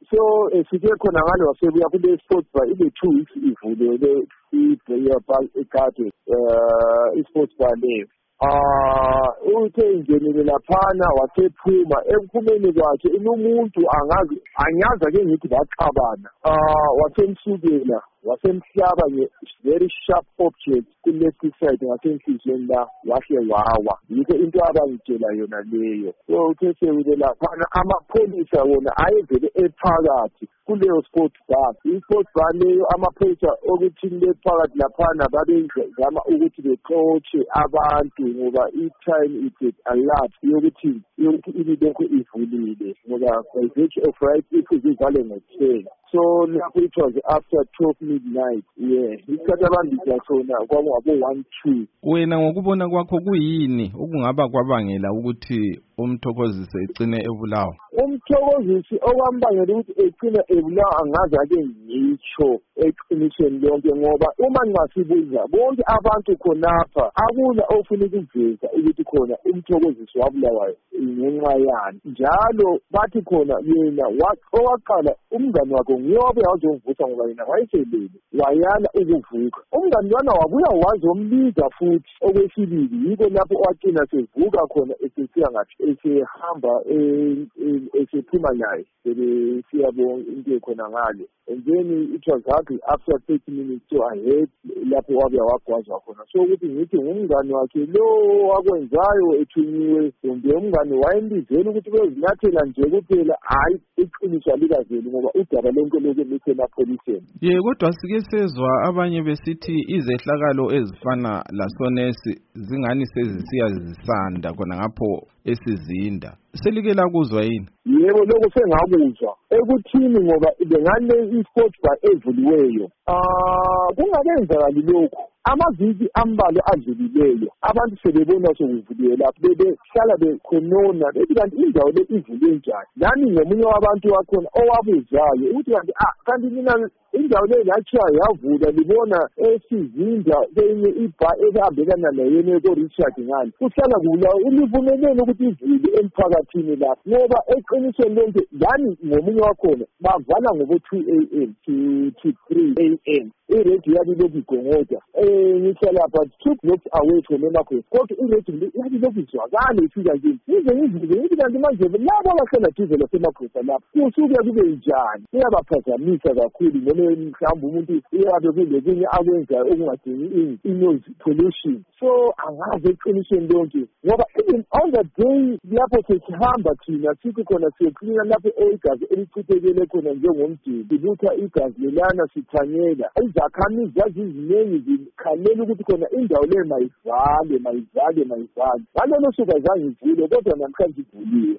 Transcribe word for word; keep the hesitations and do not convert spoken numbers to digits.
so sike khona ngalo wasebuya kule sports bar ile two weeks ivule le i-player park ekade uh i-sports bar leyo. Ah uthe ingenile laphana wasephuma ekuphumeni kwakhe inomuntu angazi anyaza ke ngithi baxabana ah wasemsukela wasemhlaba nge very sharp object ku-left side ngasenhlizweni la wahle wawa yikho into abangitshela yona leyo. So uthe sewile laphana amapholisa wona ayevele ephakathi kuleyo sports bar. I-sports bar leyo amapholisa okuthi le phakathi laphana babezama ukuthi bexotshe abantu ngoba i-time it a lot yokuthi yokuthi ilokho ivulile ngoba by virtue of right ifuzivale ngo-ten. So lapho it was after twelve midnight. Yeah, isikhathi abambisa sona kwakungabo one two. Wena ngokubona kwakho kuyini okungaba kwabangela ukuthi umthokozisi egcine ebulawa? Umthokozisi okwambangela ukuthi egcine ebulawa angazi ake ngitsho eqinisweni lonke ngoba uma ngasibuza bonke abantu khonapha akula ofuna ukuveza ukuthi khona umthokozisi wabulawa ngenxa yani. Njalo bathi khona yena owaqala umngane wakhe ngiyobe wazovusa ngoba yena wayeselele wayala ukuvuka. Umngane lwana wabuya wazombiza futhi okwesibili yiko lapho waqina sevuka khona esesiya ngathi esehamba esephuma naye siyabonga into khona ngale. And then it was hardly after thirty minutes so I heard lapho wabuya wagwazwa khona. So ukuthi ngithi ngumngane wakhe lo wakwenzayo ethunyiwe kumbe umngane wayembizela ukuthi bezinyathela nje kuphela hayi iqiniso alikazeli ngoba udaba lonke lokho lisemapholiseni. Ye kodwa sike sezwa abanye besithi izehlakalo ezifana lasonesi zingani sezisiya zisanda khona ngapho esizinda. Selike lakuzwa yini? Yebo lokho sengakuzwa ekuthini ngoba bengane i-sports bar evuliweyo. Ah kungakenzakali lokho. Amaviki ambalwa adlulileyo abantu sebebona sokuvuliwe lapho bebehlala bekhonona bethi kanti indawo le ivule njani. Nani nomunye wabantu wakhona owabuzayo ukuthi kanti ah kanti mina indawo le lakhiwa yavula libona esizinda kwenye ibha ehambelana nayena ko-Richard ngani kuhlala kula ulivumeleni ukuthi ivule emphakathini lapho ngoba eqinisweni lonke yani ngomunye wakhona bavala ngobo-two a m to three a m iredio yalilokhu igongoda um ngihlala but two blocks away from emakhona kodwa iredio yalilokhu izwakala ifika kini ize ngivuke ngithi kanti manje labo abahlala duze lasemakhosa lapho kusuke kube njani kuyabaphazamisa kakhulu noma mhlawumbe umuntu uyabe kulekunye akwenzayo okungadingi i-noise pollution. So angazi eqinisweni lonke ngoba even on the day lapho sesihamba thina sithi khona siyoklina lapho igazi elichithekele khona njengomdini silutha igazi lelana sithanyela izakhamizi zaziziningi zikhalela ukuthi khona indawo le mayivale mayivale mayivale ngalolo suku azange ivule kodwa namhlanje ivuliwe.